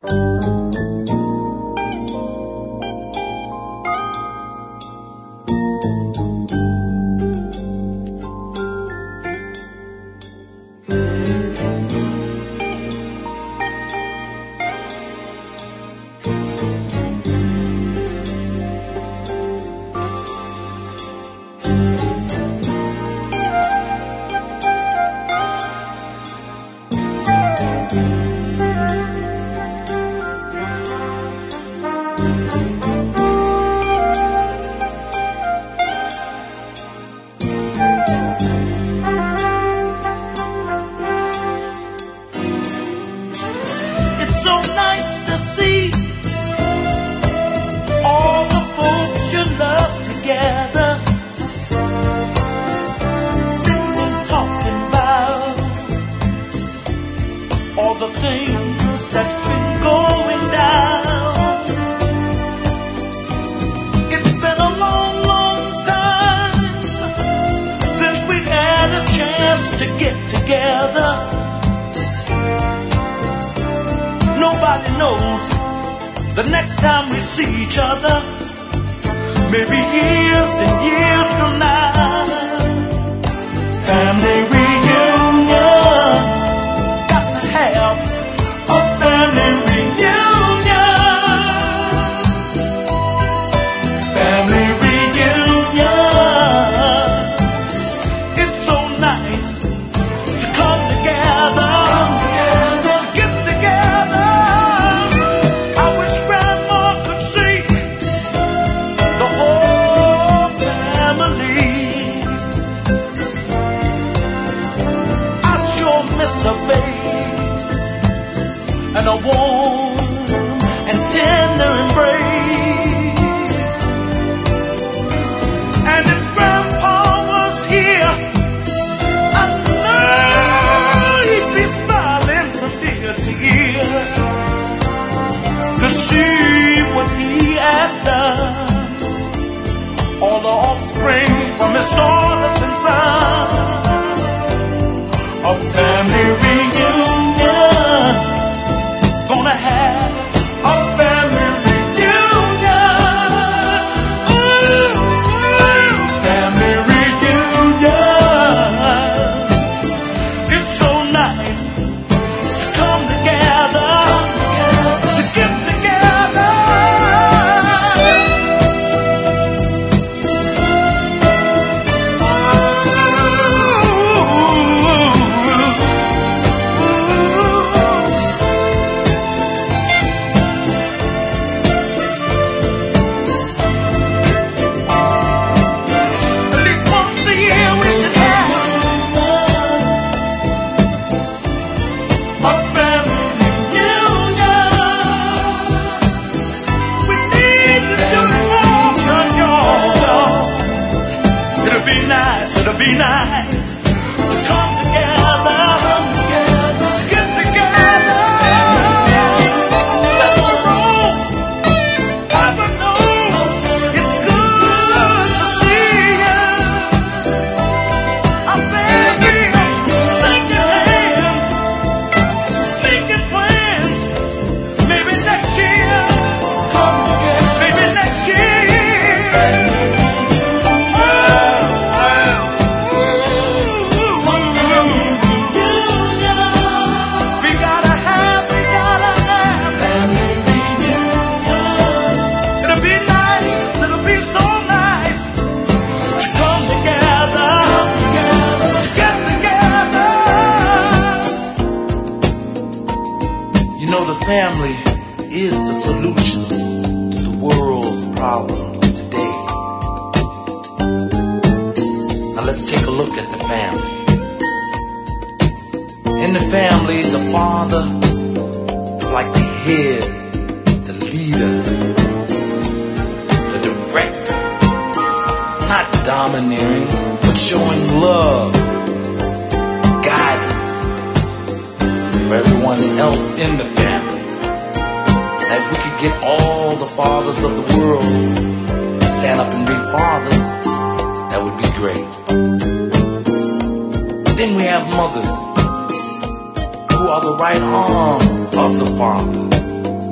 Then we have mothers who are the right arm of the father.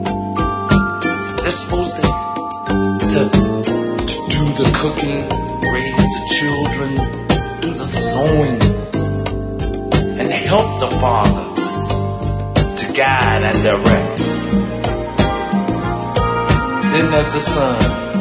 They're supposed to do the cooking, raise the children, do the sewing, and help the father to guide and direct. Then there's the son.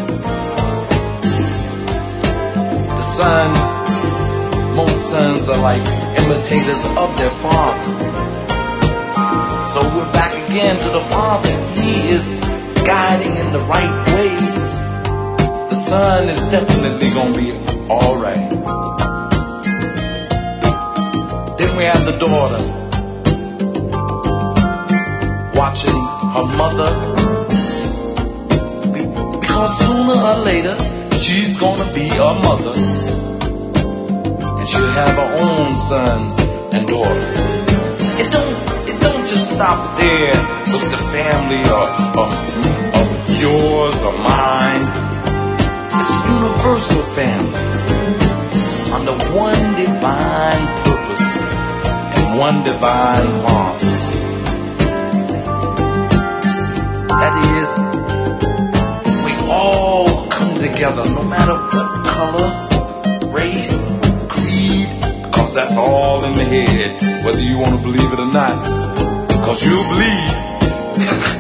The son, most sons are like imitators of their father. So we're back again to the father. He is guiding in the right way. The son is definitely gonna be alright. Then we have the daughter, watching her mother, because sooner or later she's gonna be a mother, and she'll have her own sons and daughters. It don't just stop there with the family or yours or mine. It's a universal family under one divine purpose and one divine Father. That is, we all come together, no matter what color, race, creed, because that's all in the head, whether you want to believe it or not, because you believe.